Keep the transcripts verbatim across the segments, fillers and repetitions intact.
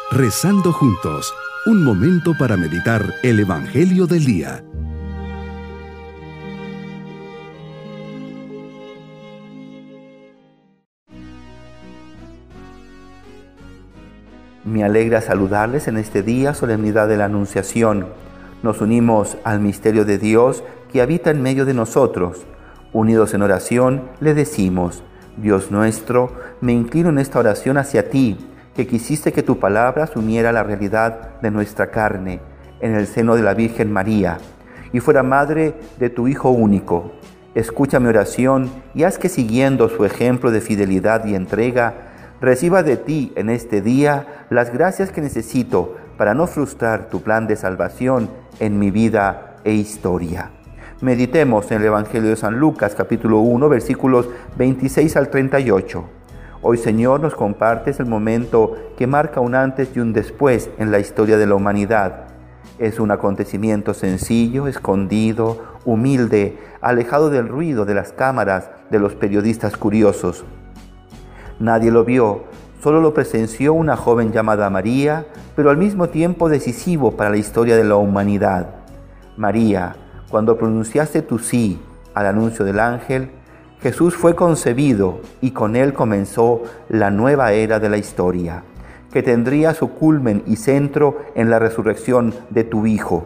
Rezando juntos, un momento para meditar el Evangelio del día. Me alegra saludarles en este día, solemnidad de la Anunciación. Nos unimos al misterio de Dios que habita en medio de nosotros. Unidos en oración, le decimos: Dios nuestro, me inclino en esta oración hacia ti, que quisiste que tu palabra asumiera la realidad de nuestra carne en el seno de la Virgen María y fuera madre de tu Hijo único. Escucha mi oración y haz que, siguiendo su ejemplo de fidelidad y entrega, reciba de ti en este día las gracias que necesito para no frustrar tu plan de salvación en mi vida e historia. Meditemos en el Evangelio de San Lucas, capítulo uno, versículos veintiséis al treinta y ocho. Hoy, Señor, nos compartes el momento que marca un antes y un después en la historia de la humanidad. Es un acontecimiento sencillo, escondido, humilde, alejado del ruido de las cámaras de los periodistas curiosos. Nadie lo vio, solo lo presenció una joven llamada María, pero al mismo tiempo decisivo para la historia de la humanidad. María, cuando pronunciaste tu sí al anuncio del ángel, Jesús fue concebido y con él comenzó la nueva era de la historia, que tendría su culmen y centro en la resurrección de tu Hijo.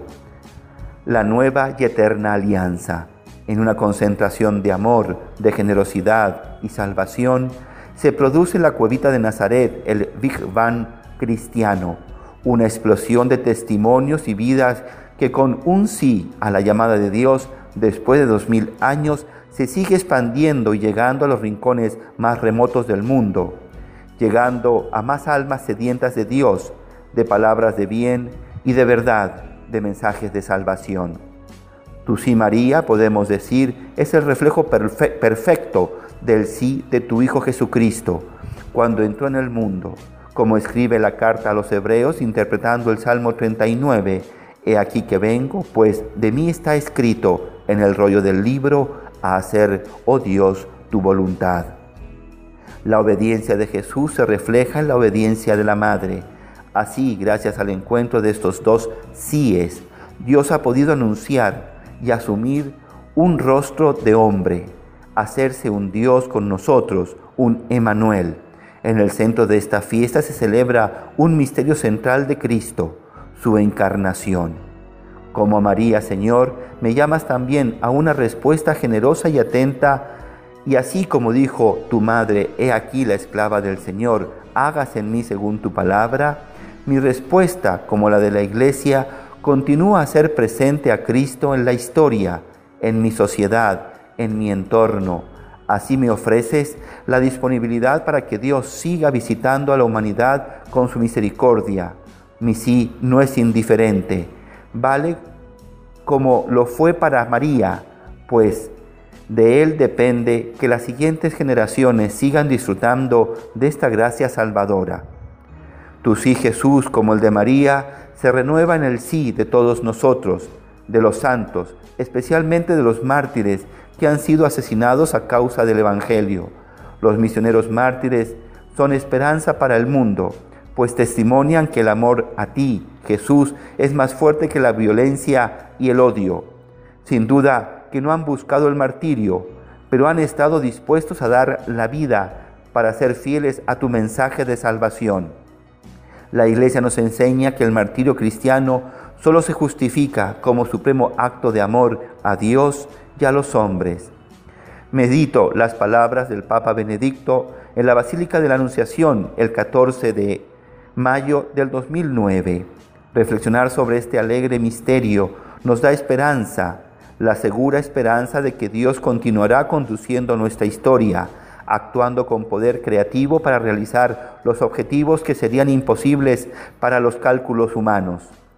La nueva y eterna alianza, en una concentración de amor, de generosidad y salvación, se produce en la cuevita de Nazaret, el Big Bang cristiano, una explosión de testimonios y vidas que con un sí a la llamada de Dios, después de dos mil años, se sigue expandiendo y llegando a los rincones más remotos del mundo, llegando a más almas sedientas de Dios, de palabras de bien y de verdad, de mensajes de salvación. Tu sí, María, podemos decir, es el reflejo perfe- perfecto del sí de tu Hijo Jesucristo, cuando entró en el mundo, como escribe la carta a los Hebreos interpretando el Salmo treinta y nueve, «He aquí que vengo, pues de mí está escrito en el rollo del libro, a hacer, oh Dios, tu voluntad». La obediencia de Jesús se refleja en la obediencia de la Madre. Así, gracias al encuentro de estos dos síes, Dios ha podido anunciar y asumir un rostro de hombre, hacerse un Dios con nosotros, un Emmanuel. En el centro de esta fiesta se celebra un misterio central de Cristo, su encarnación. Como María, Señor, me llamas también a una respuesta generosa y atenta, y así como dijo tu madre, he aquí la esclava del Señor, hágase en mí según tu palabra, mi respuesta, como la de la Iglesia, continúa a ser presente a Cristo en la historia, en mi sociedad, en mi entorno. Así me ofreces la disponibilidad para que Dios siga visitando a la humanidad con su misericordia. Mi sí no es indiferente, vale como lo fue para María, pues de él depende que las siguientes generaciones sigan disfrutando de esta gracia salvadora. Tu sí, Jesús, como el de María, se renueva en el sí de todos nosotros, de los santos, especialmente de los mártires que han sido asesinados a causa del Evangelio. Los misioneros mártires son esperanza para el mundo, pues testimonian que el amor a ti, Jesús, es más fuerte que la violencia y el odio. Sin duda que no han buscado el martirio, pero han estado dispuestos a dar la vida para ser fieles a tu mensaje de salvación. La Iglesia nos enseña que el martirio cristiano solo se justifica como supremo acto de amor a Dios y a los hombres. Medito las palabras del Papa Benedicto en la Basílica de la Anunciación el catorce de mayo del dos mil nueve. Reflexionar sobre este alegre misterio nos da esperanza, la segura esperanza de que Dios continuará conduciendo nuestra historia, actuando con poder creativo para realizar los objetivos que serían imposibles para los cálculos humanos.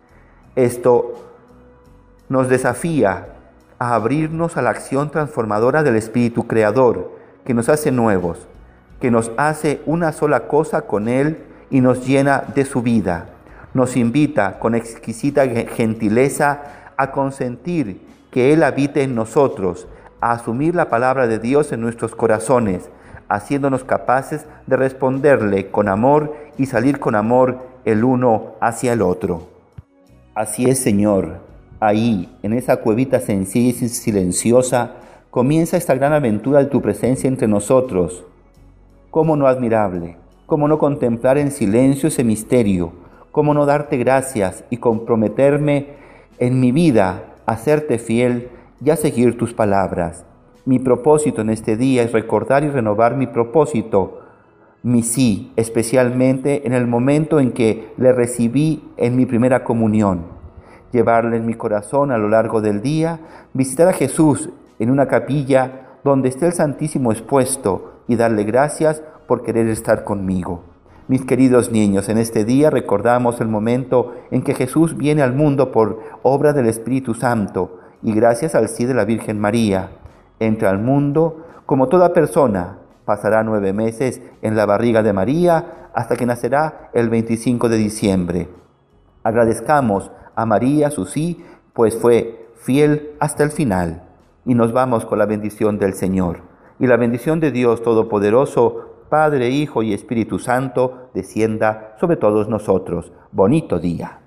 Esto nos desafía a abrirnos a la acción transformadora del Espíritu Creador, que nos hace nuevos, que nos hace una sola cosa con Él y nos llena de su vida. Nos invita con exquisita gentileza a consentir que Él habite en nosotros, a asumir la palabra de Dios en nuestros corazones, haciéndonos capaces de responderle con amor y salir con amor el uno hacia el otro. Así es, Señor. Ahí, en esa cuevita sencilla y silenciosa, comienza esta gran aventura de tu presencia entre nosotros. ¿Cómo no admirable? ¿Cómo no contemplar en silencio ese misterio? ¿Cómo no darte gracias y comprometerme en mi vida a serte fiel y a seguir tus palabras? Mi propósito en este día es recordar y renovar mi propósito, mi sí, especialmente en el momento en que le recibí en mi primera comunión. Llevarle en mi corazón a lo largo del día, visitar a Jesús en una capilla donde esté el Santísimo expuesto y darle gracias por querer estar conmigo. Mis queridos niños, en este día recordamos el momento en que Jesús viene al mundo por obra del Espíritu Santo y gracias al sí de la Virgen María. Entra al mundo como toda persona, pasará nueve meses en la barriga de María hasta que nacerá el veinticinco de diciembre. Agradezcamos a María su sí, pues fue fiel hasta el final. Y nos vamos con la bendición del Señor. Y la bendición de Dios Todopoderoso, Padre, Hijo y Espíritu Santo, descienda sobre todos nosotros. Bonito día.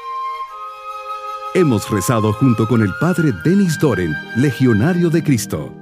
Hemos rezado junto con el Padre Denis Doren, Legionario de Cristo.